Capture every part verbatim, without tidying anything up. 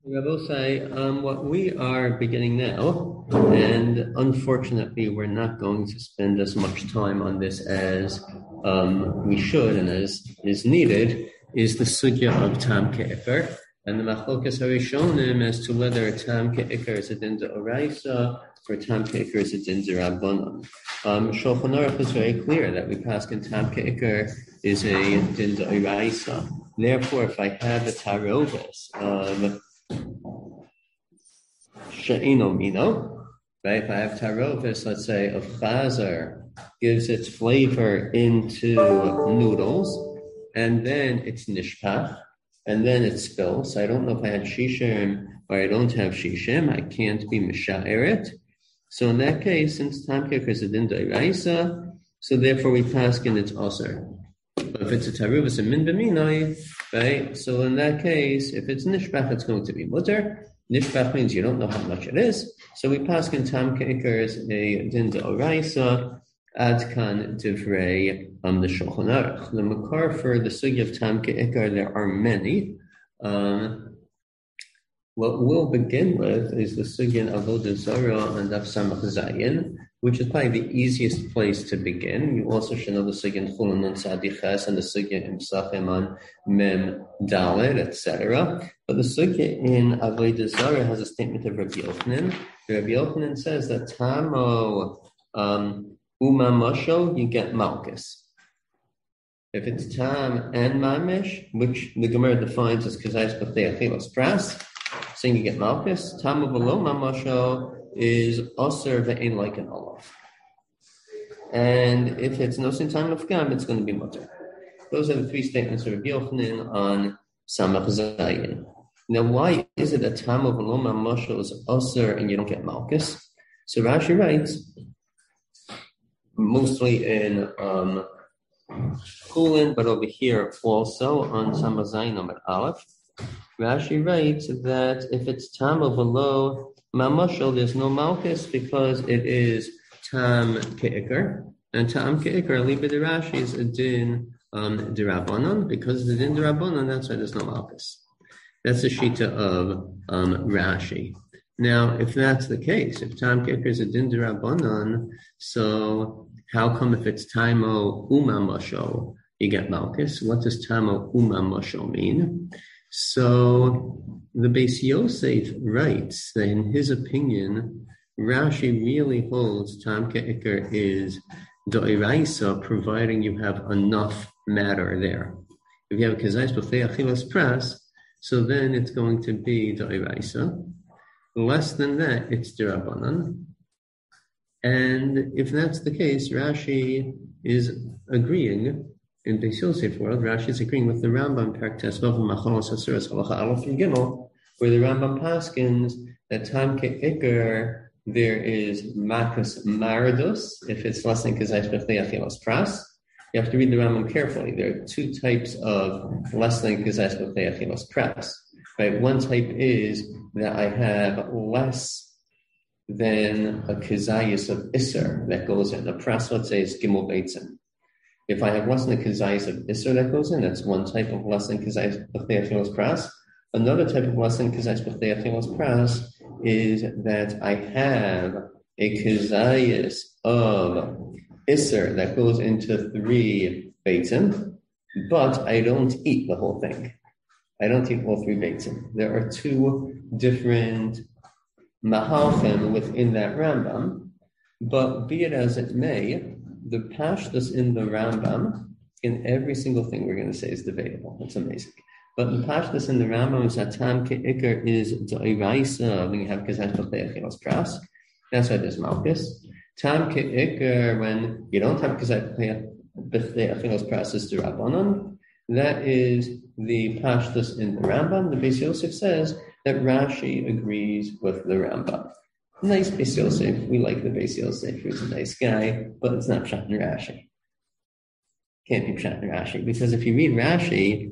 Rabosai, um, what we are beginning now, and unfortunately we're not going to spend as much time on this as um, we should and as is needed, is the sugya of Tam Ke'ikar, and the Machlokas Harishonim as to whether Tam Ke'ikar is a din d'oraisa or Tam Ke'ikar is a din d'Rabbanan. Um, Shulchan Aruch is very clear that we pass in Tam Ke'ikar is a din d'oraisa. Therefore, if I have a tarovis of She'ino Mino, right? If I have tarovis, let's say, of chazar, gives its flavor into noodles, and then it's nishpach, and then it spills. So I don't know if I had shishim or I don't have shishim. I can't be misha'eret. So in that case, since Tam Ke'ikar is a din d'oraisa, so therefore we pass in its aser. But if it's a tarovis and min b'minai, right? So in that case, if it's nishpach, it's going to be mutter. Nishpach means you don't know how much it is. So we pass in Tam Ke'ikar as a din d'oraisa, ad kan divrei um, the Shulchan Aruch. The makar for the sugya of Tam Ke'ikar, there are many. Um, what we'll begin with is the sugya of Avodah Zarah and Daf Samach Zayin, which is probably the easiest place to begin. You also should know the sugya in Chulun and Tzadiches and the sugya in Psachim on Mem Dalet, et cetera. But the sugya in Avodah Zarah has a statement of Rabbi Yochanan. Rabbi Yochanan says that Tamo um, Uma Mosho, you get Malchus. If it's Tam and Mamish, which the Gemara defines as Kazais B'Tei Achilas Pras, saying you get Malchus, Tamo V'lo Mamosho is Aser Ve'en like an Olaf. And if it's no sin time of Gam, it's going to be Mutter. Those are the three statements of Rabbi Yochanan on Samach Zayin. Now, why is it that Tam of Loma Moshe is Aser and you don't get Malchus? So Rashi writes, mostly in um, Chulin, but over here also on Samach Zayin Amar Aleph, Rashi writes that if it's Tam of Lo Mamashal, there's no Malchus because it is Tam Ke'ikar. And Tam Ke'ikar, Liba de Rashi, is a din um, d'Rabbanan. Because the din d'Rabbanan, that's why there's no Malchus. That's the shita of um, Rashi. Now, if that's the case, if Tam Ke'ikar is a din d'Rabbanan, so how come if it's Tamo Uma Mosho, you get Malchus? What does Tamo Uma Mosho mean? So the Beis Yosef writes that in his opinion, Rashi really holds Tam Ke'ikar is d'oraisa, providing you have enough matter there. If you have Kazais B'Tei Achilas Pras, so then it's going to be d'oraisa. Less than that, it's d'Rabbanan. And if that's the case, Rashi is agreeing. In Beis Yosef world, Rashi is agreeing with the Rambam, Perek Tesvav Machalos Hasuras Halacha Aleph and Gimel, where the Rambam paskins that Tam Ke'ikar there is Makas Maradus, if it's less than Kazais B'Tei Achilas Pras. You have to read the Rambam carefully. There are two types of less than Kazais B'Tei Achilas Pras. Right? One type is that I have less than a Kazayas of Isser that goes in. A Pras, let's say, is Gimel Beitzim. If I have less than a kazayis of Isser that goes in, that's one type of less than kazayis b'Tei Achilas Pras. Another type of less than kazayis b'Tei Achilas Pras is that I have a kazayis of Isser that goes into three beitzim, but I don't eat the whole thing. I don't eat all three beitzim. There are two different mahalchim within that Rambam, but be it as it may, the pashtus in the Rambam, in every single thing we're going to say is debatable. It's amazing. But the pashtus in the Rambam is that Tam Ke'ikar is d'oraisa when you have Kazais B'Tei Achilas Pras. That's why there's Malchus. Tam Ke'ikar, when you don't have Kazais B'Tei Achilas Pras, is d'Rabbanan. That is the pashtus in the Rambam. The Beis Yosef says that Rashi agrees with the Rambam. Nice Beis Yosef. We like the Beis Yosef. He's a nice guy, but it's not Pshat in Rashi. Can't be Pshat in Rashi, because if you read Rashi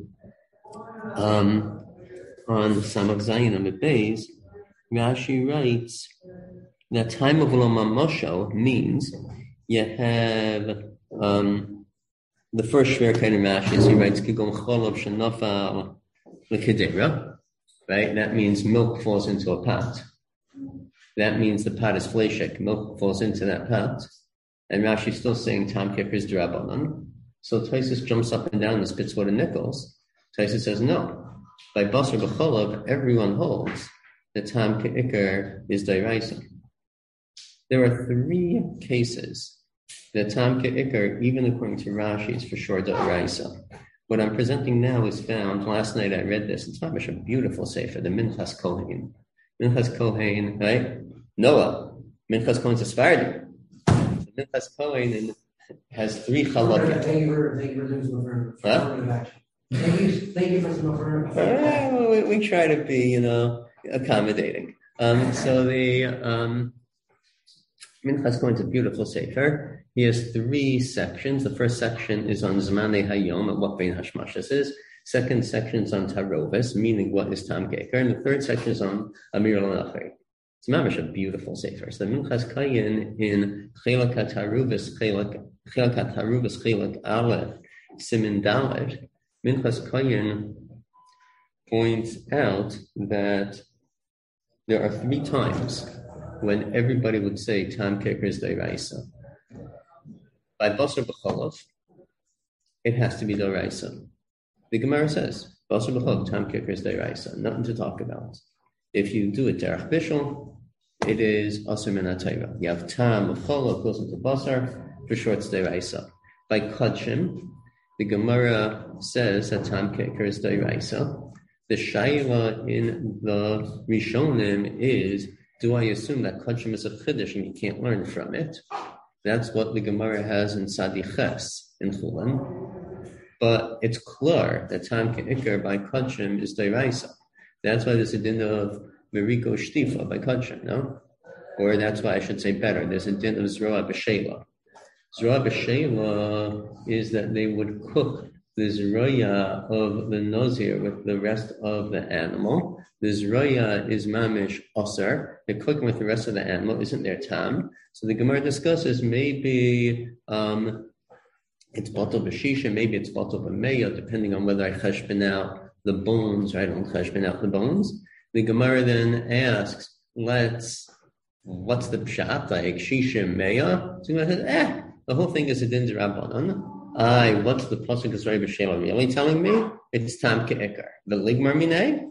um, on Samach Zayin Amid Beis, Rashi writes that time of Lo Mamosho means you have um, the first shver kind of Rashi. He writes Kigom Cholov Shenofal L'Kedera. right? That means milk falls into a pot. That means the pot is fleshik. Milk falls into that pot. And Rashi's still saying Tam Kippur is D'Rabbanan. So Taisus jumps up and down and spits wood and nickels. Taisus says no. By Basar B'Cholov, everyone holds that Tam Kippur is D'Oraisa. There are three cases that Tam Kippur, even according to Rashi, is for sure D'Oraisa. What I'm presenting now is found, last night I read this, it's not much a beautiful sefer, the Minchas Kohen. Minchas Kohen, right? Noah. Minchas Kohen's a Sephardi. So Minchas Kohen has three chalakim. Thank you for, thank you for doing some affirmative huh? action. Thank you, thank you for some affirmative action. Uh, we, we try to be, you know, accommodating. Um, so the um, Minchas Kohen's a beautiful sefer. He has three sections. The first section is on Zmanei Hayom, and what Bein Hashmashas is. Second section is on Tarovis, meaning what is Tam Keker. And the third section is on Amir al-Nachri. It's mamish a beautiful sefer. So the Minchas Kohen in Chelak HaTaruvis, Chelak HaTaruvis, Chelak Aleph, Simin Dalet, Minchas Kohen points out that there are three times when everybody would say Tam Keker is D'Oraisa. By Basar B'Cholov, it has to be D'Oraisa. The Gemara says, Basar B'Cholov, Tam Kippur is D'Oraisa. Nothing to talk about. If you do it Derech Bishul, it is Asur Min HaTorah. You have Tam B'Cholov goes into Basar, for sure it's D'Oraisa. By Kodshim, the Gemara says that Tam Kippur is D'Oraisa. The Shaila in the Rishonim is, do I assume that Kodshim is a Chiddush and you can't learn from it? That's what the Gemara has in Sadiches in Chulin. But it's clear that Tam Ke'ikar by Kodshim is D'Oraisa. That's why there's a din of Meriko Shtifa by Kodshim, no? Or that's why I should say better. There's a din of Zroa B'Sheila. Zroa B'Sheila is that they would cook the Zroya of the Nazir with the rest of the animal. The Zroya is Mamish Osar. They're cooking with the rest of the animal. Isn't there Tam? So the Gemara discusses maybe um, it's Batal B'Shisha, maybe it's Batal B'Meya, depending on whether I cheshbon out the bones or I don't cheshbon out the bones. The Gemara then asks, let's, what's the pshat, like Shisha Meya? So the Gemara says, eh, the whole thing is a din d'Rabbanan. Aye, what's the pasuk of Zray B'Shem really telling me? It's Tam Ke'ikar. The Ligmar Minei?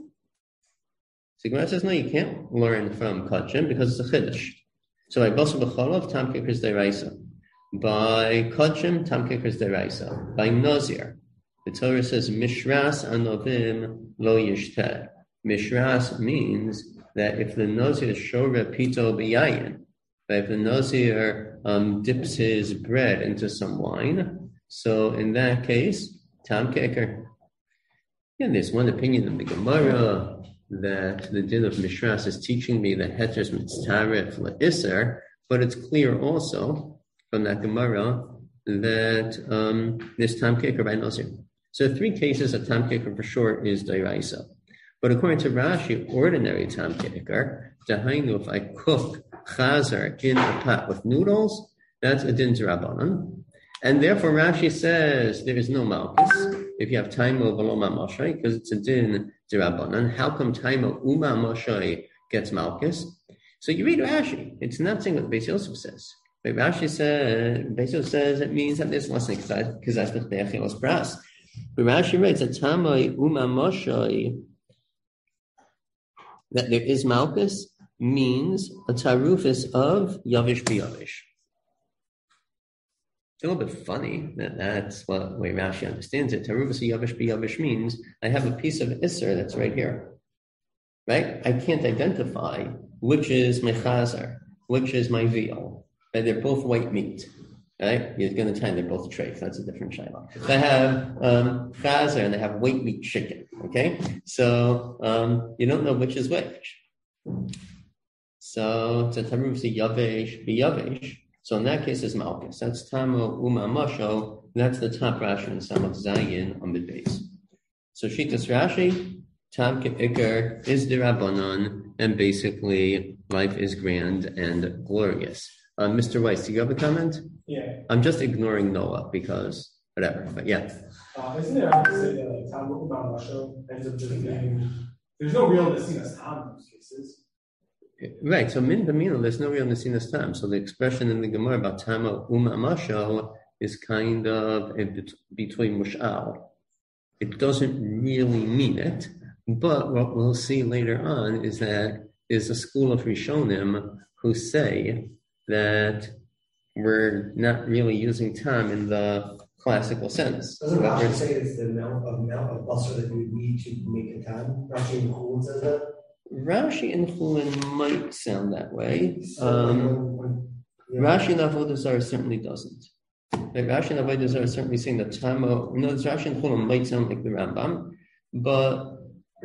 So Gemara says, no, you can't learn from Kodshim because it's a Chiddush. So by Basar B'Cholov, Tam Ke'ikar is D'Oraisa. By Kodshim, Tam Ke'ikar is D'Oraisa. By Nazir, the Torah says, Mishras Anovim Lo Yishteh. Mishras means that if the Nazir Shora Pito B'Yayin, that if the Nazir um, dips his bread into some wine, so in that case, Tam Ke'ikar. Yeah, there's one opinion in the Gemara that the din of Mishras is teaching me that Heter's Mitzaref L'Isser, but it's clear also from that Gemara that um, there's Tam Ke'ikar by Nazir. So three cases of Tam Ke'ikar for sure is D'Oraisa. But according to Rashi, ordinary Tam Ke'ikar, Dahainu, if I cook Chazar in a pot with noodles, that's a din d'Rabbanan. And therefore Rashi says there is no Malchus if you have Taimo V'lo Ma'moshay, because it's a din d'Rabbanan. How come Taimo Uma Moshay gets Malchus? So you read Rashi. It's not saying what Beis Yosef says. But Rashi says, Beis Yosef says it means that there's less because that's the Be'achilos Pras. But Rashi writes that Taimo Uma Moshay, that there is Malchus, means a tarufis of Yavish B'Yavish. It's a little bit funny that that's what the way Rashi understands it. Tarufis Yavish B'Yavish means I have a piece of Isser that's right here. Right? I can't identify which is my Chazar, which is my veal. Right? They're both white meat. Right? You're going to tell they're both treif. That's a different shayla. They have um, Chazar and they have white meat chicken. Okay? So um, you don't know which is which. So it's a Tarufis Yavish B'Yavish. So in that case, it's Malchus. That's Tamo Uma Mosho. That's the top Rashi in Samach Zayin on the base. So Shitas Rashi, Tam Ke'ikar is d'Rabbanan, and basically life is grand and glorious. Uh, Mister Weiss, do you have a comment? Yeah. I'm just ignoring Noah because whatever, but yeah. Uh, isn't it right to say that like Tam Uma Mosho ends up just being There's no real Nesinas Tam in those cases. Right, so min b'mino, there's no real Nesinas Tam. So the expression in the Gemara about Tama Uma Mashal is kind of in between Mushal. It doesn't really mean it, but what we'll see later on is that there's a school of Rishonim who say that we're not really using Tam in the classical sense. Doesn't Rashi say it's the amount of amount of basar that you would need to make a Tam? Rashi in Chulin says that? Rashi in Chulin might sound that way. So, Um, when, yeah. Rashi in Avodah Zarah certainly doesn't. Like Rashi in Avodah Zarah is certainly saying that Tama, you know, Rashi in Chulin might sound like the Rambam, but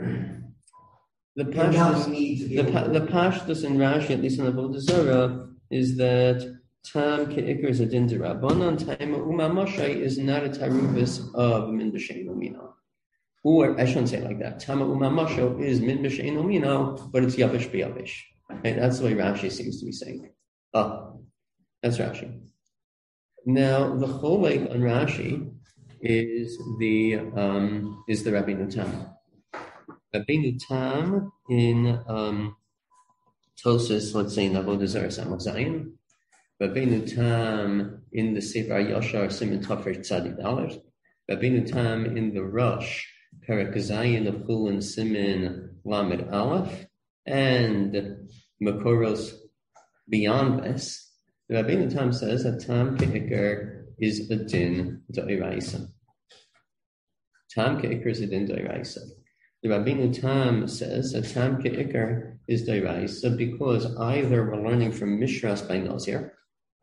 the Pashtus, the, pa, the Pashtus in Rashi, at least in Avodah Zarah, is that Tam Ke'ikr is a din d'Rabbanan, Tam Uma Moshe is not a taruvis of Min B'Shein Mino. Or, I shouldn't say it like that. Tam Uma Moshe is Min B'Shein Mino, but it's Yavish B'Yavish. Right? That's the way Rashi seems to be saying. Oh, that's Rashi. Now, the Cholek on Rashi is the um, is the Rabbeinu Tam. Rabbeinu Tam in um, Tosas, let's say in Avodah Zarah Samach Zayin. Rabbeinu Tam in the Sefer Yashar Siman Tafresh Tzadi Dalet. Rabbeinu Tam in the Rosh Perek Zayin of Chulin Siman Lamed Aleph, and Makoros beyond this. The Rabbeinu Tam says that Tam Ke'ikr is a din d'oraisa. Tam Ke'ikr is a din d'oraisa. The Rabbeinu Tam says that Tam Ke'ikr is d'oraisa because either we're learning from Mishras by Nazir,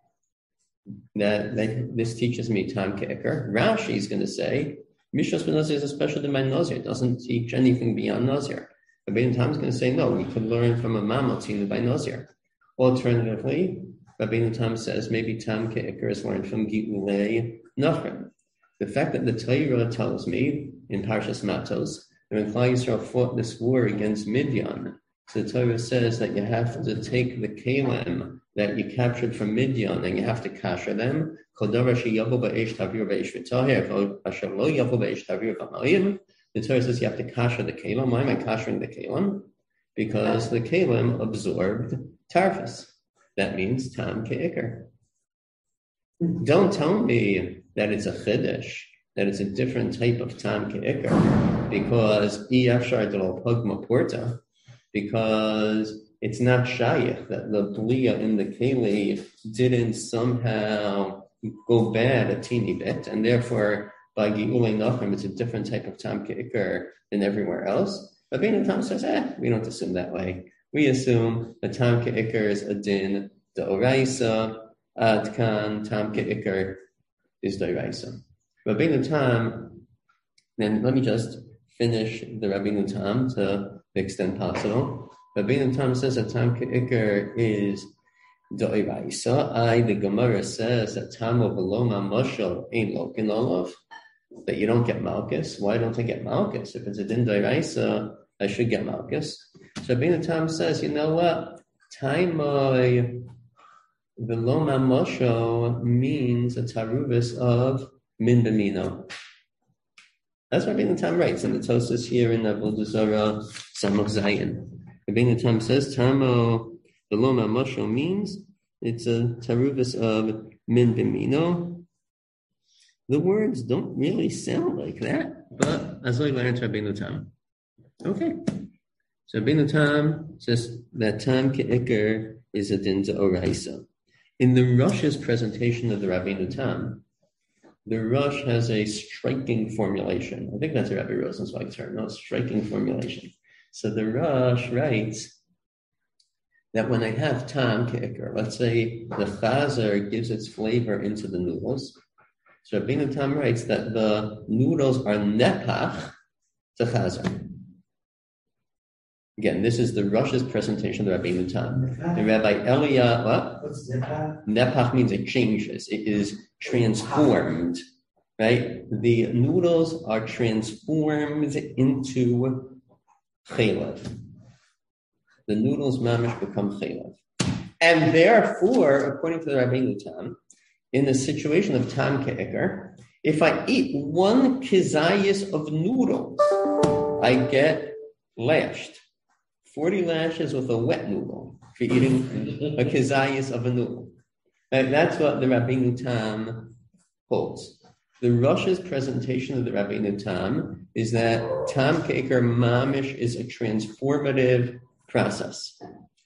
that, that this teaches me Tam Ke'ikr. Rashi is going to say Mishras by Nazir is a special din by Nazir. It doesn't teach anything beyond Nazir. Rabbeinu Tam is going to say no, we could learn from a Mamotzinu by Nazir. Alternatively, Rabbeinu Tam says maybe Tam Ke'ikr is learned from Gi'ulei Nachrim. The fact that the Torah tells me in Parshas Matos that when Klal Yisrael fought this war against Midian, so the Torah says that you have to take the kelim that you captured from Midian and you have to kasher them. The Torah says you have to kasher the kelim. Why am I kashering the kelim? Because the kelim absorbed tarfus. That means Tam Ke'ikr. Don't tell me that it's a chiddush, that it's a different type of Tam Ke'ikr, because Iyafshar Delo Pugma Porta, because it's not shayach that the bliya in the keli didn't somehow go bad a teeny bit, and therefore by Gi'ulei Nachrim it's a different type of Tam Ke'ikr than everywhere else. But Rabbeinu Tam says, eh, we don't assume that way. We assume that Tam Ke'ikr is a din d'oraisa, ad kan Tam Ke'ikr is d'oraisa. Rabbeinu Tam, then let me just finish the Rabbeinu Tam to the extent possible. Rabbeinu Tam says that Tam Ke'ikr is d'oraisa. I, the Gemara says that Tam of Veloma Moshel ain't lokin olav, that you don't get Malchus. Why don't I get Malchus? If it's a din d'oraisa, I should get Malchus. So Rabbeinu Tam says, you know what? Taimoi Veloma Mosho means a taruvis of min b'mino. That's what Rabbeinu Tam writes in the Tosas here in Avodah Zarah Samach Zayin. Rabbeinu Tam says, Tamo Veloma Mosho means it's a taruvis of min b'mino. The words don't really sound like that, but as I learned to Rabbeinu Tam. Okay. So Rabbeinu Tam says that Tam Ke'ikr is a din d'oraisa. In the Rosh's presentation of the Rabbeinu Tam, the Rosh has a striking formulation. I think that's a Rabbi Rosenzweig term, no, striking formulation. So the Rosh writes that when I have Tam Ke'ikr, let's say the chazer gives its flavor into the noodles. So Rabbeinu Tam writes that the noodles are nepach to chazer. Again, this is the Rosh's presentation of the Rabbeinu Tam. The Rabbi Elia, what? What's nepach? Nepach means it changes. It is transformed, right? The noodles are transformed into chalev. The noodles mamish become chalev. And therefore, according to the Rabbeinu Tam, in the situation of Tam Ke'ikr, if I eat one kizayis of noodles, I get lashed. forty lashes with a wet noodle for eating a kizayis of a noodle. And that's what the Rabbeinu Tam holds. The Rosh's presentation of the Rabbeinu Tam is that Tam Keker Mamish is a transformative process.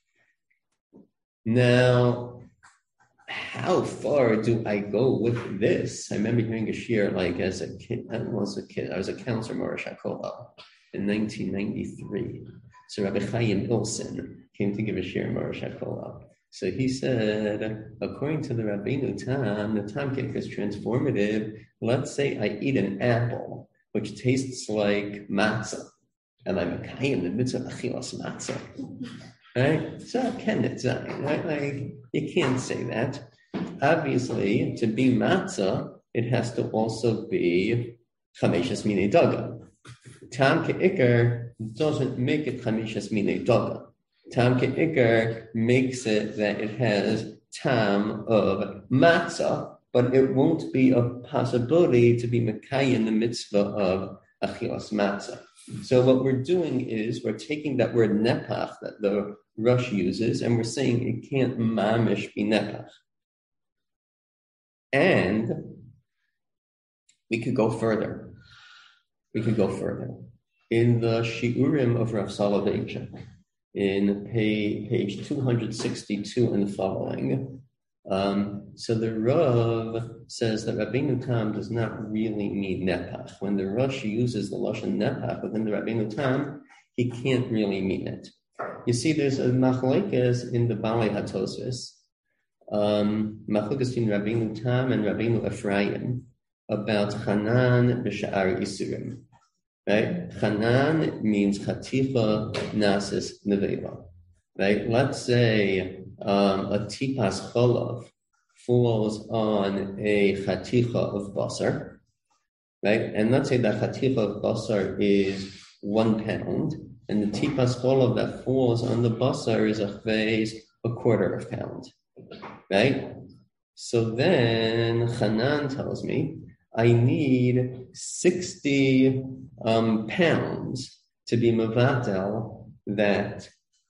Now, how far do I go with this? I remember hearing a shir like as a kid. I was a kid. I was a counselor, Morosh HaKollel, in nineteen ninety-three. So Rabbi Chaim Ilson came to give a shir in Morosh HaKollel. So he said, according to the Rabbeinu Tam, the Tam Keker is transformative. Let's say I eat an apple, which tastes like matzah, and I'm a Chaim in the midst of achilas matzah. Right? So can it right? Like, you can't say that. Obviously, to be matzah, it has to also be chameshes minei daga. Tam ke'ikar doesn't make it chameshes minei daga. Tam ke'ikar makes it that it has tam of matzah, but it won't be a possibility to be mekai in the mitzvah of achilas matzah. So what we're doing is we're taking that word nepach that the Rush uses, and we're saying it can't mamish be nepach. And we could go further. We could go further. In the Shiurim of Rav Soloveitchik, in page, page two sixty-two and following, um, so the Rav says that Rabbeinu Tam does not really mean nepach. When the Rush uses the lashon nepach within the Rabbeinu Tam, he can't really mean it. You see, there's a machlekes in the Balei HaTosfos, um, machlekes in Rabbeinu Tam and Rabbeinu Ephraim about Chanan b'sha'ar isurim. Right? Chanan means chatifa nasis nevela. Right? Let's say um, a tipas cholav falls on a chaticha of basar, right? And let's say that chaticha of basar is one pound, and the tipas cholav that falls on the basar is a chveis, a quarter of a pound, right? So then Chanan tells me I need sixty um, pounds to be mevatel that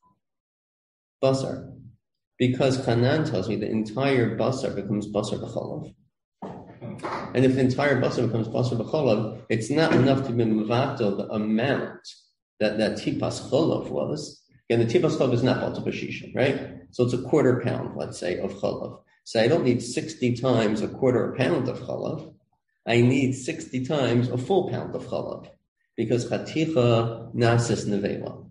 basar, because Chanan tells me the entire basar becomes basar b'cholav. And if the entire basar becomes basar b'cholav, it's not enough to be mevatel the amount that that tipas cholav was. Again, the tipas cholav is not balta b'shisha, right? So it's a quarter pound, let's say, of cholav. So I don't need sixty times a quarter pound of cholav. I need sixty times a full pound of chalav, because chaticha nasis nevela.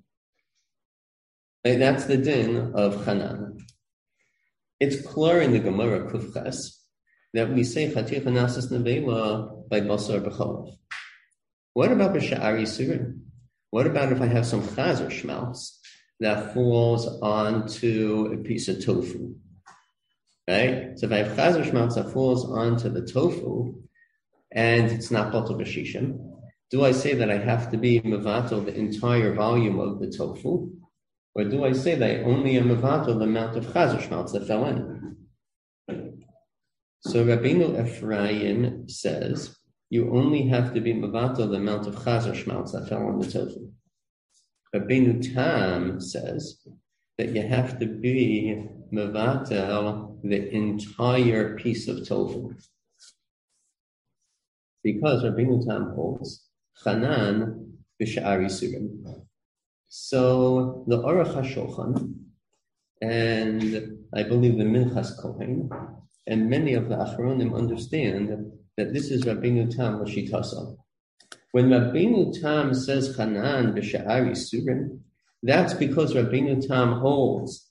Right, that's the din of Chanan. It's clear in the Gemara Kufches that we say chaticha nasis nevela by basar b'chalav. What about b'sha'ar yisurim? What about if I have some chazer shmaltz that falls onto a piece of tofu? Right? So if I have chazer shmaltz that falls onto the tofu, and it's not batal b'shishim, do I say that I have to be mevatel the entire volume of the tofu? Or do I say that I only am mevatel the amount of chazer shmaltz that fell in? So Rabbeinu Ephraim says, you only have to be mevatel the amount of chazer shmaltz that fell on the tofu. Rabbeinu Tam says that you have to be mevatel the entire piece of tofu. Because Rabbeinu Tam holds Chanan b'sha'ar yisurim. So the Aruch HaShulchan, and I believe the Minchas Kohen, and many of the Achronim understand that this is Rabbeinu Tam l'shitasa. When Rabbeinu Tam says Chanan b'sha'ar yisurim, that's because Rabbeinu Tam holds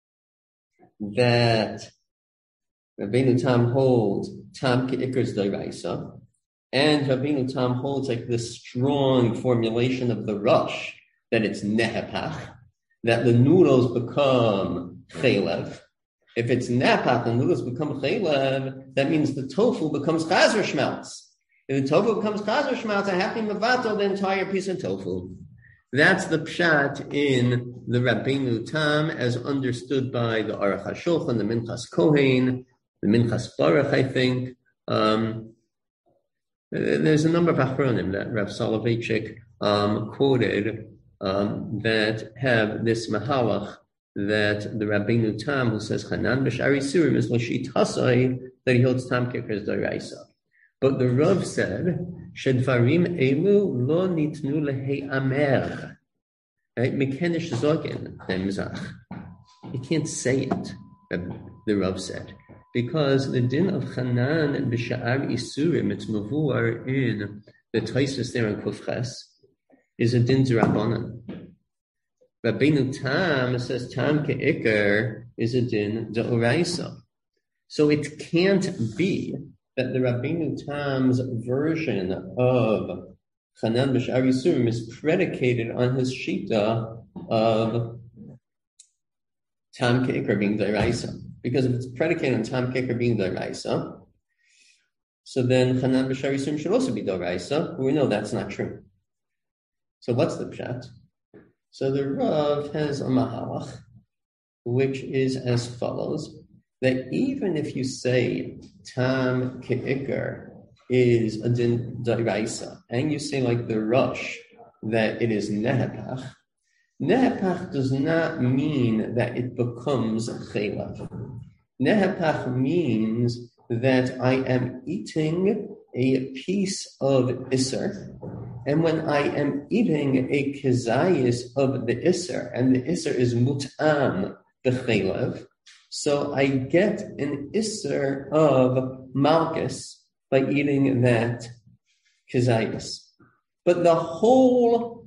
that Rabbeinu Tam holds Tam ke'ikers d'oraisa. And Rabbeinu Tam holds like this strong formulation of the Rush, that it's nehepach, that the noodles become chelev. If it's nehepach, the noodles become chelev, that means the tofu becomes chazer shmeltz. If the tofu becomes chazer shmeltz, I have to mevatel the entire piece of tofu. That's the pshat in the Rabbeinu Tam as understood by the Aruch HaShulchan, the Minchas Kohen, the Minchas Baruch, I think. Um, There's a number of achronim that Rav Soloveitchik um, quoted um, that have this mahalach that the Rabbeinu Tam, who says Hanan b'shari surim, is l'shit hasai, that he holds Tam Kicker as daraisa. But the Rav said, Shedvarim elu lo nitnu lehe'amer. Right? Mekenish zogin nemzach. You can't say it, the Rav said, because the din of Hanan b'sha'ar isurim, it's mavuar in the Tosfos there in Kufches, is a din d'Rabbanan. Rabbeinu Tam says Tam ke'ikar is a din d'oraisa. So it can't be that the Rabbeinu Tam's version of Hanan b'sha'ar isurim is predicated on his shita of Tam ke'ikar being d'oraisa. Because if it's predicated on Tam ke'ikar being d'oraisa, so then Hanan b'sha'ar isurim should also be d'oraisa. We know that's not true. So what's the pshat? So the Rav has a mahalach, which is as follows, that even if you say Tam ke'ikar is a din d'oraisa, and you say like the Rosh that it is nehepach, nehepach does not mean that it becomes chelav. Nehepach means that I am eating a piece of iser, and when I am eating a kezayis of the iser, and the iser is mut'am b'chelav, so I get an iser of malchus by eating that kezayis. But the whole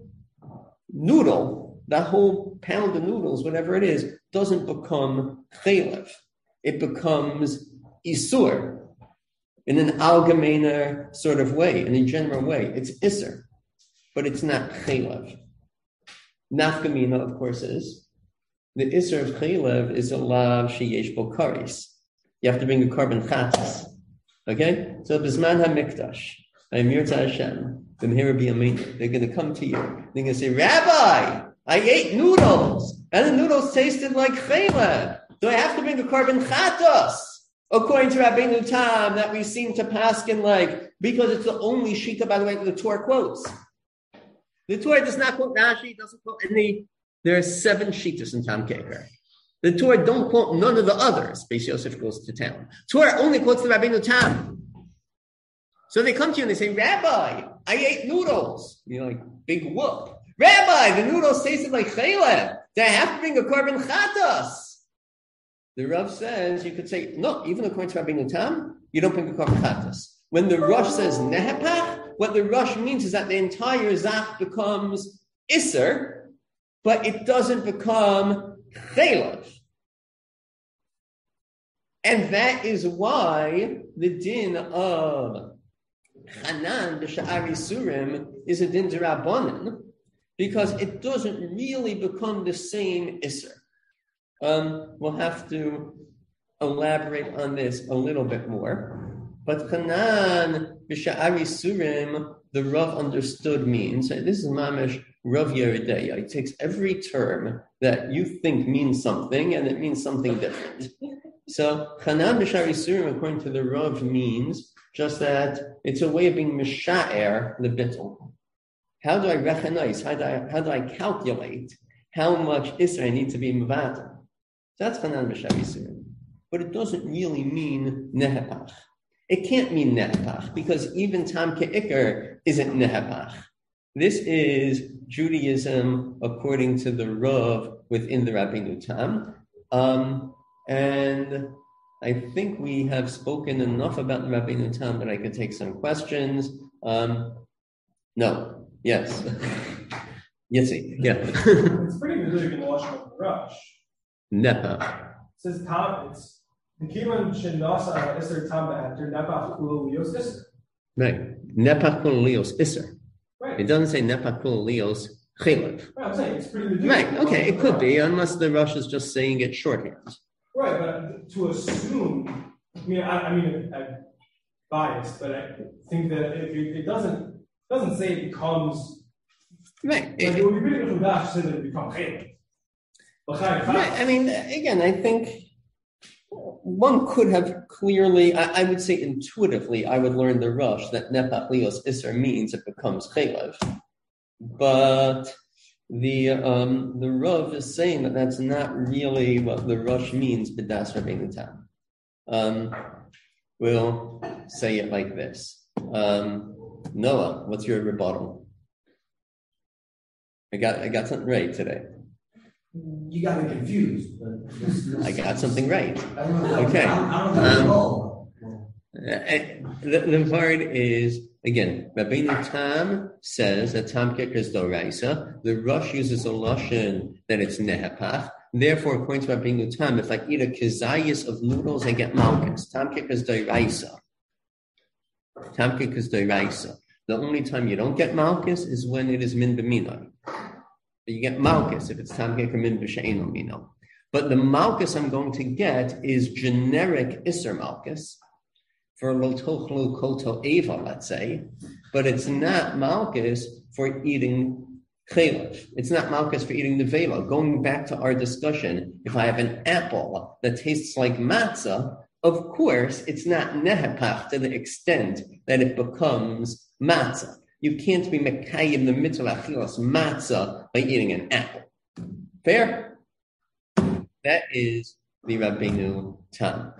noodle, the whole pound of noodles, whatever it is, doesn't become chelav. It becomes isur in an allgemeiner sort of way, in a general way. It's iser, but it's not chelav. Nafkamina, of course, is the iser of chelav is a lav sheyesh bo karis. You have to bring a carbon chatas. Okay? So bisman ha-mikdash, Mirza Hashem, the Mehira B'Yamin, they're going to come to you. They're going to say, Rabbi, I ate noodles, and the noodles tasted like chelav. Do I have to bring a carbon chatas? According to Rabbeinu Tam, that we seem to paskin like, because it's the only shita, by the way, that the Torah quotes. The Torah does not quote Rashi, doesn't quote any. There are seven shitas in Tam Ke'ikar. The Torah don't quote none of the others. Beis Yosef goes to town. Torah only quotes the Rabbeinu Tam. So they come to you and they say, Rabbi, I ate noodles. You know, like big whoop. Rabbi, the noodles tasted like chelav. Do I have to bring a carbon chatas? The Rav says you could say, no, even according to Rabbeinu Tam, you don't bring a carbon chatas. When the Rosh says nehepach, what the Rosh means is that the entire zach becomes iser, but it doesn't become chelav. And that is why the din of Hanan b'sha'ar isurim is a din d'Rabbanan, because it doesn't really become the same iser. Um, we'll have to elaborate on this a little bit more. But Hanan b'sha'ar isurim, the Rav understood means, this is mamish Rav Yeridea. He takes every term that you think means something, and it means something different. So Hanan b'sha'ar isurim, according to the Rav, means just that it's a way of being misha'er the bittul. How do I recognize? How do I, how do I calculate how much isra I need to be mevatel? That's Hanan b'sha'ar isurim. But it doesn't really mean nehepach. It can't mean nehepach, because even Tam ke'ikar isn't nehepach. This is Judaism according to the Rav within the Rabbeinu Tam. Um, and I think we have spoken enough about the Rabbeinu Tam that I could take some questions. Um, no. Yes. Yitzi. Yeah. It's pretty good in the Lashon of the Rush. Nepa. It says Tam, it's the Kivan Shinasa Isser Tam after Nepa Kulu Lios Isser. Right. Nepa Kulu Lios Isser. Right. It doesn't say Nepa Kulu Lios Chelav. Right, I'm saying it's pretty good. Right. Okay. It could be, unless the Rush is just saying it shorthand. Right, but to assume, I mean, I, I mean, I'm biased, but I think that it, it doesn't doesn't say it becomes. Right. Like it would be pretty good for that to say that it becomes chelav. Right. I mean, again, I think one could have clearly, I, I would say intuitively, I would learn the Rush that Nepach Lios Isser means it becomes chelav. But the um, the Rav is saying that that's not really what the Rosh means, B'das Rabbeinu Tam. Um, we'll say it like this. Um, Noah, what's your rebuttal? I got I got something right today. You got me confused. But I got something right. I don't know. Okay. I don't know at all. The, the part is, again, Rabbeinu Tam says that Tam Kicker is Doraisa. The Rosh uses a lashon that it's Nehepach. Therefore, according to Rabbeinu Tam, if I eat a kizayis of noodles, I get malchus. Tam Kicker is Doraisa. Tam Kicker is Doraisa. The only time you don't get malchus is when it is min b'minoi. You get malchus if it's tam keker min b'she'eno mino. But the malchus I'm going to get is generic iser malchus for lo tochlu koto eva, let's say, but it's not malchus for eating chelev. It's not malchus for eating nevela. Going back to our discussion, if I have an apple that tastes like matzah, of course it's not nehepach to the extent that it becomes matzah. You can't be mekayim the mitzvah achilas matzah by eating an apple. Fair? That is the Rabbeinu Tam.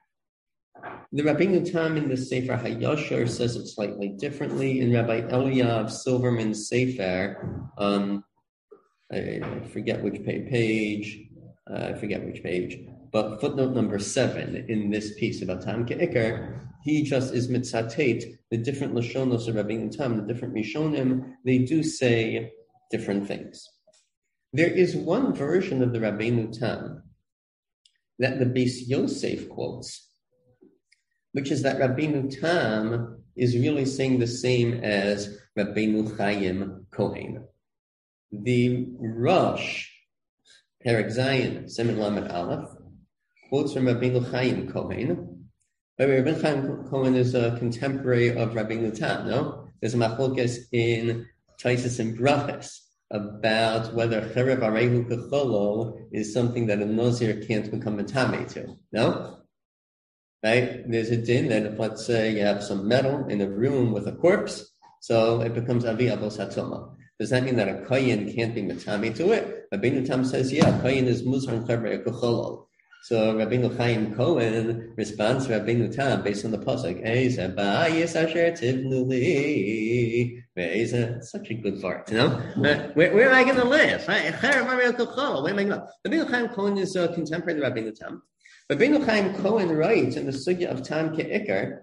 The Rabbeinu Tam in the Sefer HaYashar says it slightly differently. In Rabbi Eliyav Silverman's Sefer, um, I, I forget which page, uh, I forget which page, but footnote number seven in this piece about Tam Ke'ikar, he just is mitzatet, the different lashonos of Rabbeinu Tam, the different Rishonim, they do say different things. There is one version of the Rabbeinu Tam that the Beis Yosef quotes, which is that Rabbeinu Tam is really saying the same as Rabbeinu Chaim Kohen. The Rosh, Perek Zayin, Siman Lamed Aleph, quotes from Rabbeinu Chaim Kohen. Rabbeinu Chaim Kohen is a contemporary of Rabbeinu Tam, no? There's a machlokes in Taisus and Brachas about whether cherev arehu kecholol is something that a Nazir can't become a tameh to, no? Right? There's a din that if, let's say, you have some metal in a room with a corpse, so it becomes avi avos hatzoma. Does that mean that a kohen can't be matami to it? Rabbeinu Tam says, yeah, kohen is muzar and cherev kecholol. So Rabbeinu Chaim Kohen responds to Rabbeinu Tam based on the pasuk. Eza ba'ayis asher tivnu li. It's such a good part, you know. Uh, where, where am I going to live? Where am I going to go? Rabbeinu Chaim Kohen is a contemporary of Rabbeinu Tam. Rabbeinu Chaim Kohen writes in the sugya of Tam Ke'ikar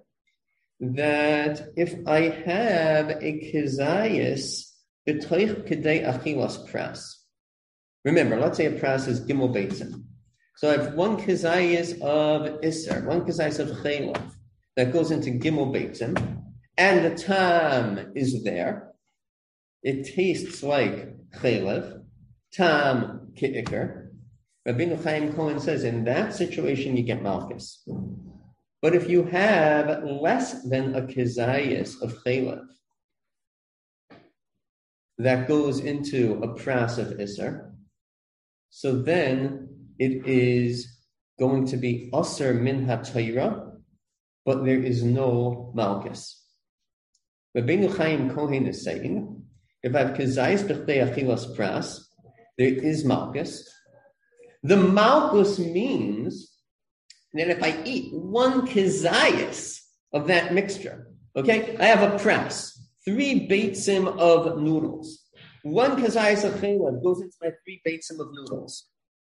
that if I have a kizayis b'toich kedei achilas pras. Remember, let's say a pras is gimel beitzim. So I have one kizayis of iser, one kizayis of chelav that goes into gimel beitzim, and the tam is there. It tastes like chelav, tam ke'ikar. Rabbeinu Chaim Kohen says in that situation you get malchus. But if you have less than a kizayis of chelav that goes into a pras of iser, so then it is going to be aser min ha-Torah, but there is no malchus. Rabbeinu Chaim Kohen is saying, if I have kizayis b'chdei achilas pras, there is malchus. The malchus means that if I eat one kizayis of that mixture, okay, I have a pras, three beitzim of noodles. One kizayis of chelav goes into my three beitzim of noodles.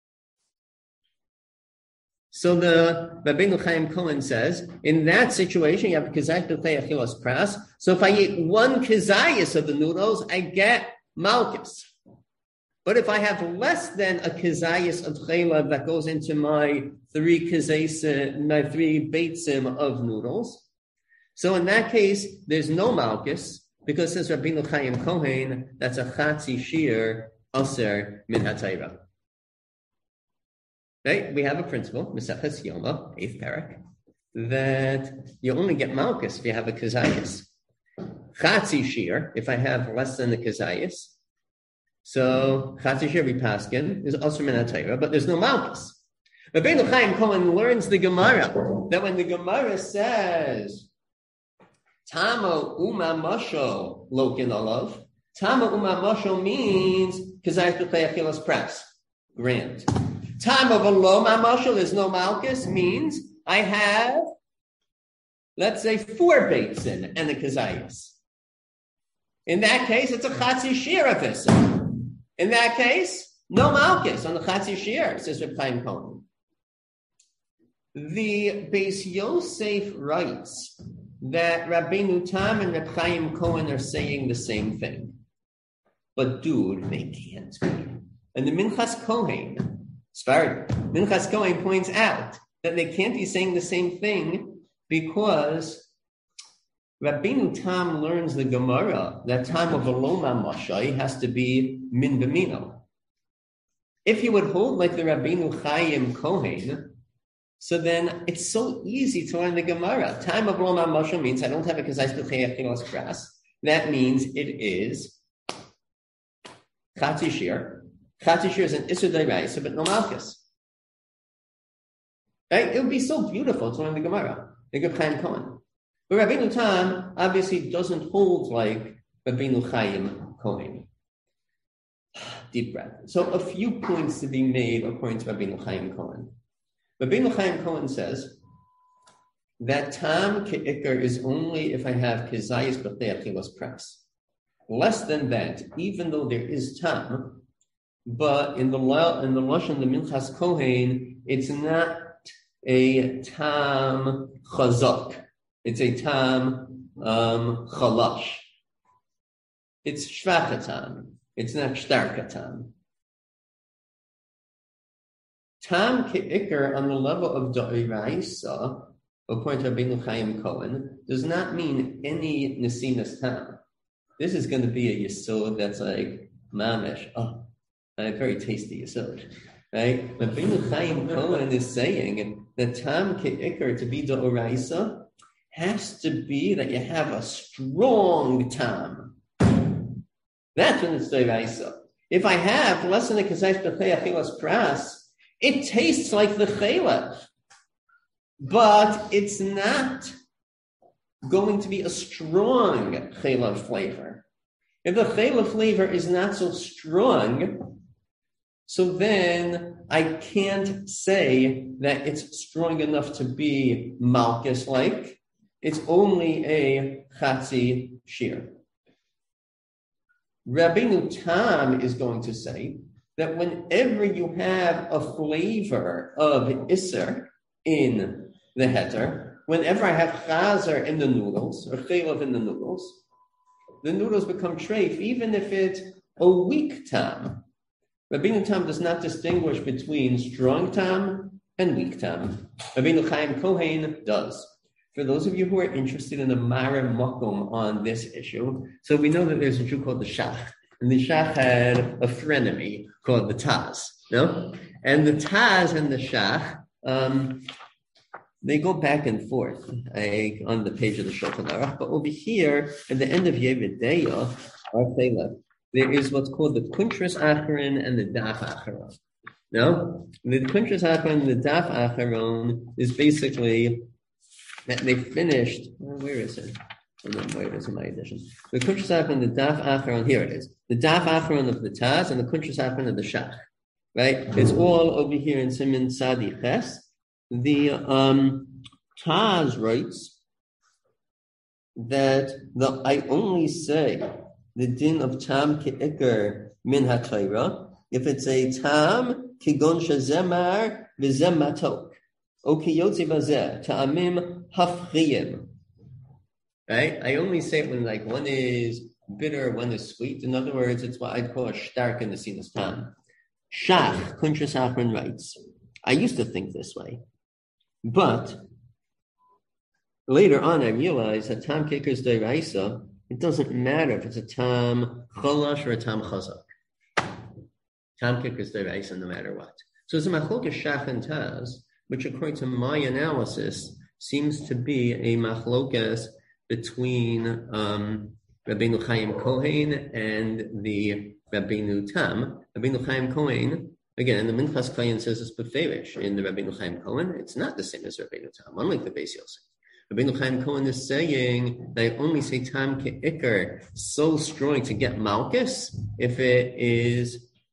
So the Rabbeinu Chaim Kohen says, in that situation, you have kizayis b'chdei achilas pras. So if I eat one kizayis of the noodles, I get malchus. But if I have less than a kizayis of chelav that goes into my three kizayis, my three beitzim of noodles, so in that case, there's no malchus, because says Rabbeinu Chaim Kohen, that's a chatzi shir aser min ha-Torah. Right? We have a principle, Maseches Yoma, eighth parak, that you only get malchus if you have a kizayis. Chatzi shir, if I have less than the kizayis, so chatzi shir v'paskin is aser min ha-Torah, but there's no malchus. Rabbeinu Chaim Kohen learns the Gemara that when the Gemara says Tama uma masho lokin alav, Tama uma masho means Kazayas b'chlei achilas pras. Grant. Time of a lo mamashal is no malchus means I have, let's say, four beitzin and a kazayas. In that case, it's a chatzi shir of this. In that case, no malchus on the chatzi shir, says Reb Chaim Cohen. The Beis Yosef writes that Rabbeinu Tam and Reb Chaim Cohen are saying the same thing. But dude, they can't be. And the Minchas Kohen, Sfarad, Minchas Kohen points out that they can't be saying the same thing because Rabbeinu Tam learns the Gemara that time of Aloma Mashai has to be min b'mino. If you would hold like the Rabbeinu Chaim Kohen, so then it's so easy to learn the Gemara. Time of Aloma Mashai means I don't have a kazais b'chei achilas pras. That means it is Chatzi Shir. Chatzi Shir is an Isur D'Oraisa, but no Malchus. Right? It would be so beautiful to learn the Gemara. The Reb Chaim Cohen. But Rabbeinu Tam obviously doesn't hold like Rabbeinu Chaim Cohen. Deep breath. So a few points to be made according to Rabbeinu Chaim Cohen. Rabbeinu Chaim Cohen says that Tam Ke'ikar is only if I have Kezayis B'chei Achilas Pras. Less than that, even though there is Tam, but in the in the Lashon, the Minchas Kohen, it's not a Tam Chazak. It's a Tam um, Chalash. It's Shvachatam. It's not Shtarkatam. Tam Ke'ikar on the level of D'Oraisa, according to Rabbeinu Chaim Cohen, does not mean any Nesinas Tam. This is going to be a Yesod that's like Mamish. Oh, a very tasty Yesod. Right? Rabbeinu Chaim Cohen is saying that Tam Ke'ikar to be D'Oraisa has to be that you have a strong Tam. That's when it's D'Oraisa. If I have less than a Kazayis B'chei Achilas Pras, it tastes like the Chelev, but it's not going to be a strong Chelev flavor. If the Chelev flavor is not so strong, so then I can't say that it's strong enough to be Malchus-like. It's only a Chatzi Shir. Rabbeinu Tam is going to say that whenever you have a flavor of Isser in the heter, whenever I have chazer in the noodles, or chelav in the noodles, the noodles become treif, even if it's a weak tam. Rabbeinu Tam does not distinguish between strong tam and weak tam. Rabbeinu Chaim Kohen does. For those of you who are interested in the Mara Mokum on this issue, so we know that there's a Jew called the Shach, and the Shach had a frenemy called the Taz, no? And the Taz and the Shach, um, they go back and forth I, on the page of the Shulchan Aruch, but over here, at the end of Yevideya, there is what's called the Kuntras Acharon and the Daf Acharon. No? The Kuntras Acharon and the Daf Acharon is basically that they finished, well, where is it? I don't know where it is in my edition. The Kuntras Acharon, the Daf Acharon, here it is. The Daf Acharon of the Taz and the Kuntras Acharon of the Shach. Right? It's all over here in Siman Sadi Ches. The um, Taz writes that the I only say the din of Tam Ke'ikar min HaTorah if it's a Tam Kigon Shazemar V'zem Matok O Kiyotzi Bazeh Ta'amim Hafchiyim. Right? I only say it when like one is bitter, one is sweet. In other words, it's what I'd call a stark in the sinus Tam. Shach, Kuntras Acharon writes, I used to think this way. But later on, I realized that Tam Ke'ikar D'Oraisa, it doesn't matter if it's a Tam Cholash or a Tam Chazak. Tam Ke'ikar D'Oraisa, no matter what. So it's a Machlokes Shach and Taz, which according to my analysis, seems to be a Machlokes between um, Rabbeinu Chaim Kohen and the Rabbeinu Tam. Rabbeinu Chaim Kohen, again, the Minchas Kohen says it's beferish in the Rabbeinu Chaim Kohen. It's not the same as Rabbeinu Tam, unlike the Beis Yosef. Rabbeinu Chaim Kohen is saying that I only say Tam Ke'ikar so strong to get Malchus if it is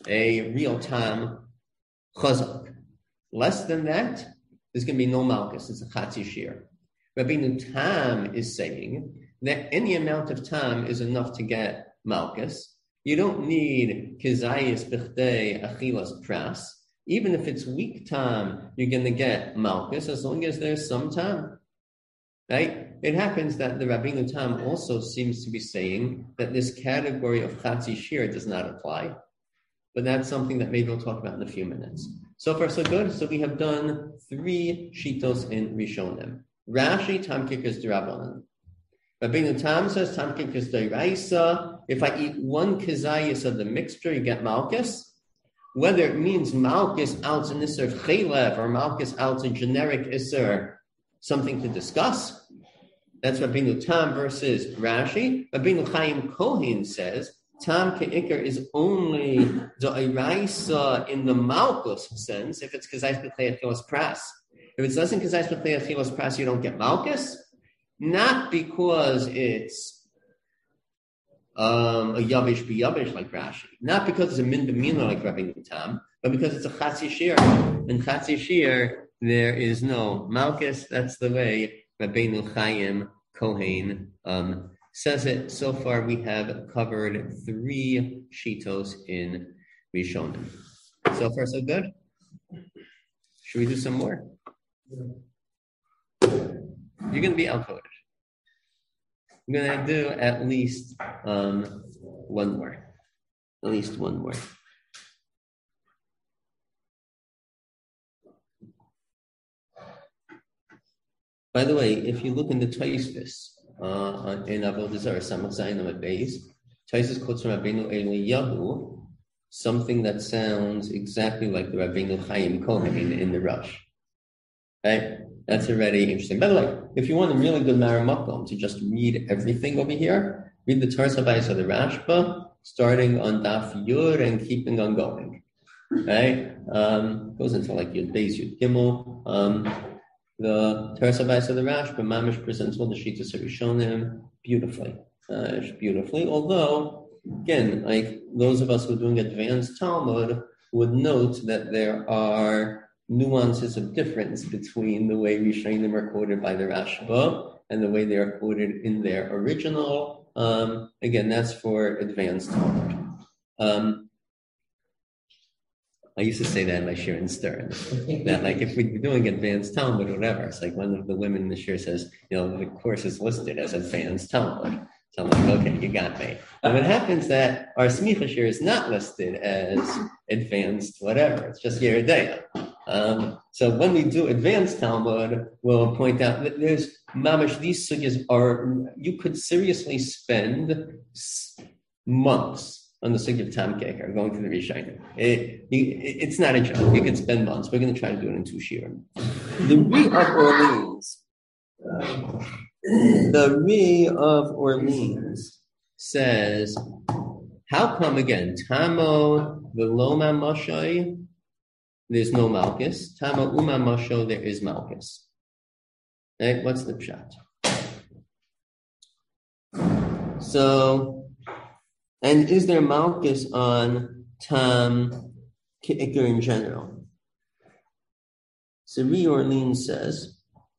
a real tam chazak. Less than that, there's going to be no malchus. It's a chatzi shir. Rabbeinu Tam is saying that any amount of tam is enough to get malchus. You don't need kizayis b'chdei achilas pras. Even if it's weak tam, you're going to get malchus as long as there's some tam. Right? It happens that the Rabbeinu Tam also seems to be saying that this category of chatzi shir does not apply. But that's something that maybe we'll talk about in a few minutes. So far, so good. So we have done three shitos in Rishonim. Rashi, tam kikkers d'Rabbanan. Rabbeinu Tam says, tam kikkers d'Oraisa. If I eat one kizayis of the mixture, you get malchus. Whether it means malchus out an isser chelev or malchus out a generic isser, something to discuss. That's Rabbeinu Tam versus Rashi. Rabbeinu Chaim Kohen says, tam ke'ikr is only d'Oraisa in the malchus sense if it's kizayis b'chlei achilas pras. If it doesn't kizayis b'chlei achilas pras, you don't get malchus. Not because it's um, a yavish b'yavish like Rashi. Not because it's a min b'mina like Rabbeinu Tam, but because it's a chatzi shir. In chatzi shir, there is no malchus. That's the way Rabbeinu Chaim Kohen um, says it. So far, we have covered three shitos in Rishonim. So far, so good. Should we do some more? You're going to be outvoted. I'm going to do at least um, one more. At least one more. By the way, if you look in the Tosfos, uh, in Avodah Zarah, Samach Zayin Amud Beis, Tosfos quotes from Rabbeinu Eliyahu something that sounds exactly like the Rabbeinu Chaim Kohen in, in the Rush. Right? That's already interesting. By the way, if you want a really good Maramakom to just read everything over here, read the Torah Sabayis of the Rashba, starting on Daf Yud and keeping on going. Right? Um, goes into like Yud Beis, Yud Gimel. Um, the Torah Sabayis of the Rashba, Mamish presents all the Shitas of Rishonim beautifully. Uh, beautifully. Although, again, like those of us who are doing advanced Talmud would note that there are nuances of difference between the way Rishonim are quoted by the Rashba and the way they are quoted in their original. Um, again, that's for advanced Talmud. Um, I used to say that in my shir in Stern, that like if we're doing advanced Talmud or whatever, it's like one of the women in the shir says, you know, the course is listed as advanced Talmud. So I'm like, okay, you got me. But it happens that our smicha shir is not listed as advanced whatever. It's just Yeridea. Um, so when we do advanced Talmud, we'll point out that there's mamash, these sugyas are, you could seriously spend months on the sugya of Tam Keker, going through the Rishonim. It, it, it's not a joke. You can spend months. We're going to try to do it in two shiurim. The Re of Orleans, the Re of Orleans says, how come again, Tamo v'loma moshoy, there's no malchus. Tamo uma mosho, there is malchus. Right? What's the pshat? So, and is there malchus on tam ke'ikr in general? So Re Orleans says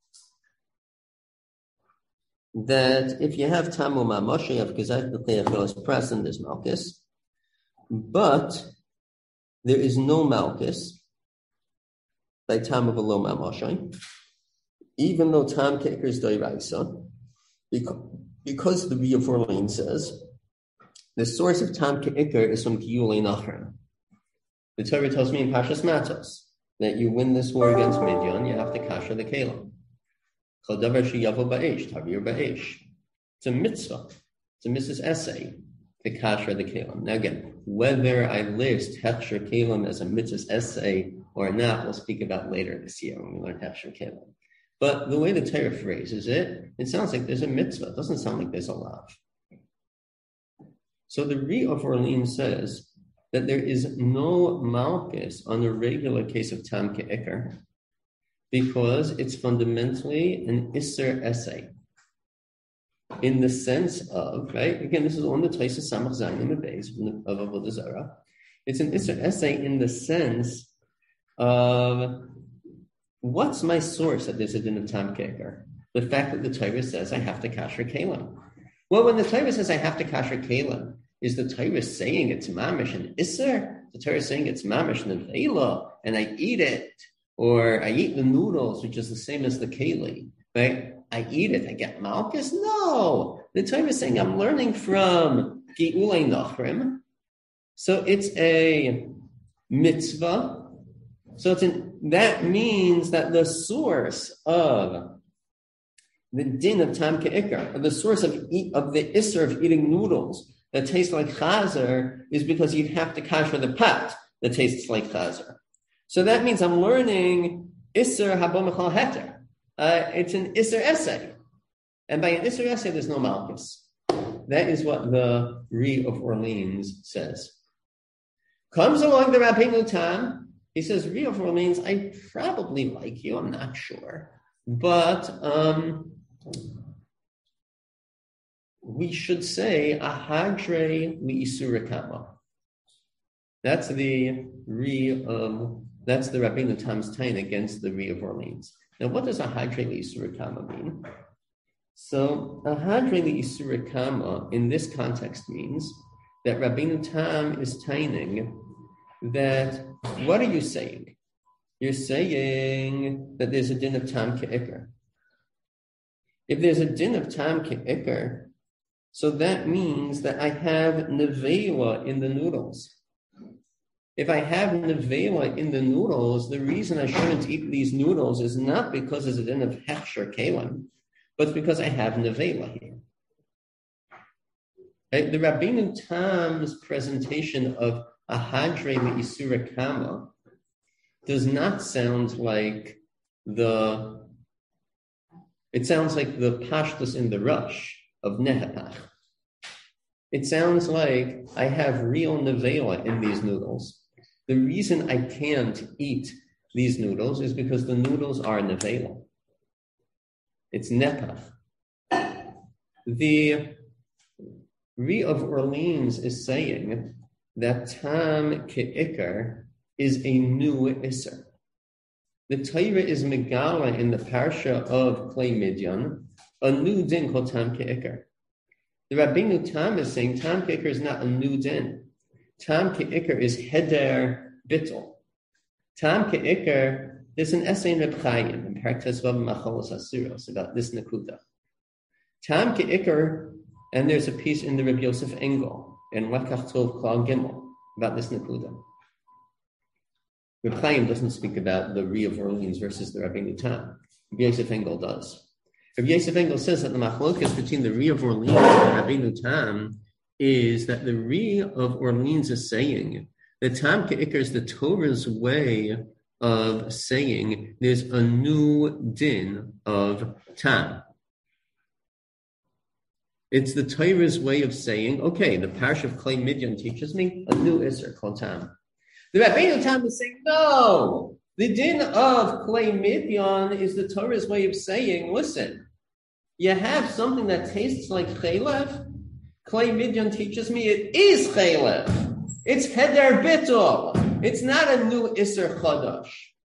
that if you have tam uma mosho, you have kizayt b'chei present, there's malchus, but there is no malchus by tam of a lo ma'amoshay, even though tam ke'ikr is d'oraisa, because the Re of Orleans says the source of tam ke'ikr is from kiyulei nachran. The Torah tells me in Pashas Matos that you win this war against Midian, you have to kasher the kelim. Chol davar sheyavo ba'esh, tavir ba'esh. It's a mitzvah. It's a mitzvah's essay to kasher the kelim. Now again, whether I list hechsher kelim as a mitzvah's essay or not, we'll speak about later this year when we learn hechsher kelim. But the way the Torah phrases it, it sounds like there's a mitzvah. It doesn't sound like there's a lav. So the Re of Orleans says that there is no malchus on a regular case of tam ke'ikr because it's fundamentally an isser essay. In the sense of, right, again, this is on the Tosfos Samach Zayin Amud Beis of Avodah Zarah. It's an Isser essay in the sense of what's my source that there's a din of tam keker? The fact that the Torah says I have to kasher kalim. Well, when the Torah says I have to kasher kalim, is the Torah saying it's mamish and Isser? The Torah is saying it's mamish and nevela, and I eat it, or I eat the noodles, which is the same as the keli, right? I eat it, I get malchus? No! The Torah is saying I'm learning from Geulei Nachrim. So it's a mitzvah. So it's an, that means that the source of the din of tam ke'ikar, the source of eat, of the isser of eating noodles that taste like chazer, is because you'd have to kasher the pot that tastes like chazer. So that means I'm learning isser haba mechal heter. Uh, it's an isser essay. And by an isser essay, there's no malchus. That is what the Ri of Orleans says. Comes along the Rabbeinu Tam. He says, Ri of Orleans, I probably like you. I'm not sure. But um, we should say, ahadre li'isura kama. That's the Ri of, that's the Rabbeinu Tam's tain against the Ri of Orleans. Now, what does ahadre li'isura kama mean? So, ahadre li'isura kama in this context means that Rabbeinu Tam is taining that, what are you saying? You're saying that there's a din of tam ke'ikar. If there's a din of tam ke'ikar, so that means that I have nevela in the noodles. If I have nevela in the noodles, the reason I shouldn't eat these noodles is not because there's a din of hechsher kalim, but because I have nevela here. Right? The Rabbeinu Tam's presentation of ahadre le'isura kama does not sound like the, it sounds like the pashtus in the rush of nehepach. It sounds like I have real nevela in these noodles. The reason I can't eat these noodles is because the noodles are nevela. It's nepach. The Ri of Orleans is saying that tam ke'ikar is a new isser. The Torah is megala in the parsha of Klei Midyan, a new din called tam ke'ikar. The Rabbeinu Tam is saying tam ke'ikar is not a new din. Tam ke'ikar is heder bittul. Tam ke'ikar, there's an essay in Reb Chaim, in Partes Vav Machalos Asuros, about this nakuda. Tam ke'ikar, and there's a piece in the Reb Yosef Engel, in Lakach Tov Klal Gimel, about this nakuda. Reb Chaim doesn't speak about the Ri of Orleans versus the Rabbeinu Tam. Reb Yosef Engel does. Reb Yosef Engel says that the machlokas between the Ri of Orleans and Rabbeinu Tam is that the Ri of Orleans is saying that Tam Ke'ikar is the Torah's way of saying there's a new din of Tam. It's the Torah's way of saying, okay, the Parsha of Klei Midyan teaches me a new Isser called Tam. The Rabbeinu Tam is saying, no, the din of Klei Midyan is the Torah's way of saying, listen, you have something that tastes like chaylev. Klei Midyan teaches me it is chaylev. It's heder bittul. It's not a new Isser chadash.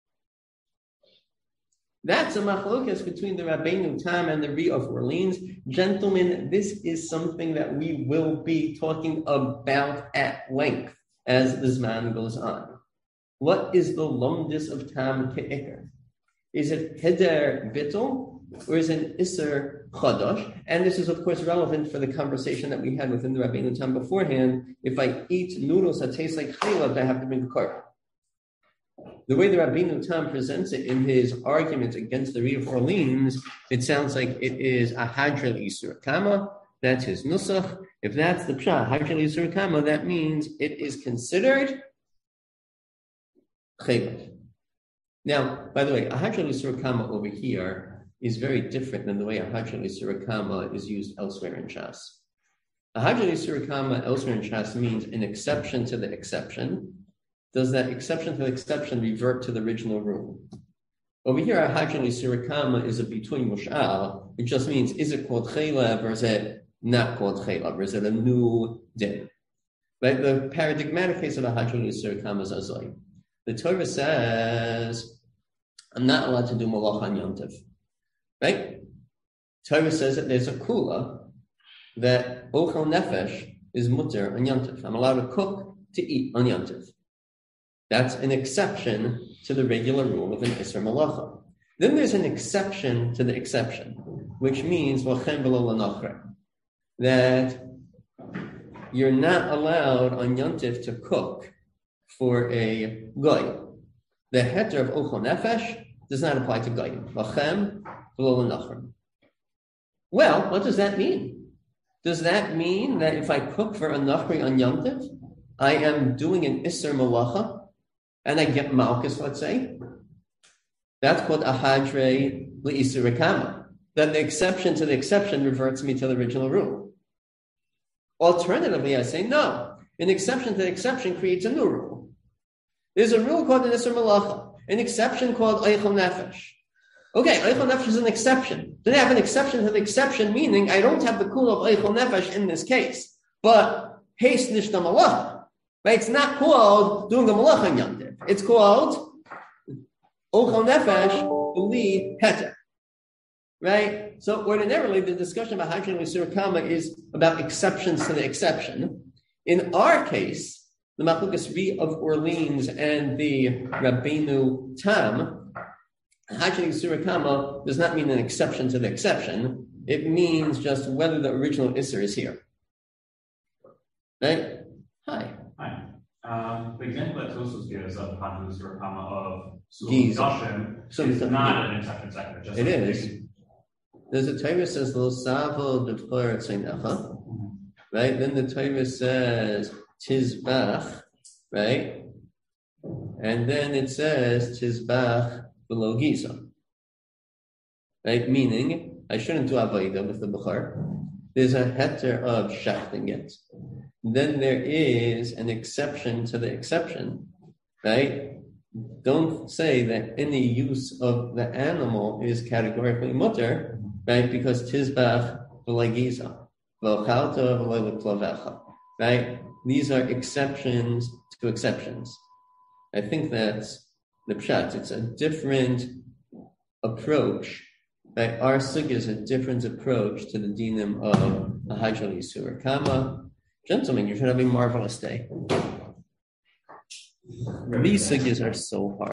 That's a machlokas between the Rabbeinu Tam and the Ri of Orleans. Gentlemen, this is something that we will be talking about at length as the Zman goes on. What is the lomdis of Tam Ke'ikar? Is it heder bittul or is it Isser chadash? And this is, of course, relevant for the conversation that we had within the Rabbeinu Tam beforehand. If I eat noodles that taste like chaylev, I have to bring a korban. The way the Rabbeinu Tam presents it in his argument against the Ri of Orleans, it sounds like it is a hadra l'isur kama. That's his nusach. If that's the pshat, hadra l'isur kama, that means it is considered chaylev. Now, by the way, a hadra l'isur kama over here is very different than the way a hadra l'isur kama is used elsewhere in Shas. A hadra l'isur kama elsewhere in Shas means an exception to the exception. Does that exception to the exception revert to the original rule? Over here, a hadra l'isur kama is a between mushal. It just means, is it called chaylev or is it not called chaylev? Or is it a new din? Right? The paradigmatic case of a Hajjul Yisur Kama Zazoi. The Torah says, I'm not allowed to do malach on Yom Tov. Right? Torah says that there's a kula that ochel nefesh is mutter on Yom Tov. I'm allowed to cook to eat on Yom Tov. That's an exception to the regular rule of an Isser Malacha. Then there's an exception to the exception, which means that you're not allowed on Yom Tov to cook for a goy. The heter of ochel nefesh does not apply to goyim. Well, what does that mean? Does that mean that if I cook for a nachri on Yom Tov, I am doing an Isser Malacha and I get malchus, let's say? That's called a hadre l'Isur Kama. That the exception to the exception reverts me to the original rule. Alternatively, I say no. An exception to the exception creates a new rule. There's a rule called an Isser Malacha, an exception called Eichel Nefesh. Okay, Eichel Nefesh is an exception. Then I have an exception to the exception, meaning I don't have the kula of Eichel Nefesh in this case. But Heis Nishta Malacha. Right? It's not called doing the Malacha in Yom Tov. It's called Ochel Nefesh Uli Heter. Right? So ordinarily the discussion about Hajjul Yisur Kama is about exceptions to the exception. In our case, the Machlokas Ri of Orleans and the Rabbeinu Tam, Hajjul Yisur Kama does not mean an exception to the exception. It means just whether the original Isser is here. Right? Hi. Hi. Um, the example that Tosos gives of Hajjul Yisur Kama of Giza. Sulam So is it's not an exception sector. Just It like is. the- There's a Torah says Lo Savo B'Torah Tzeinecha, right? Then the Torah says Tizbach, right? And then it says Tizbach below Giza, right? Meaning I shouldn't do avodah with the Bechor. There's a heter of shachting it. Then there is an exception to the exception, right? Don't say that any use of the animal is categorically mutter, right? Because tizbach v'lei giza, v'ochalta v'lei l'klavecha, right? These are exceptions to exceptions. I think that's the pshat. It's a different approach. Right? Our sugya is a different approach to the dinim of a Hajjul Yisur Kama. Gentlemen, you should have a marvelous day. These sugyas are so hard.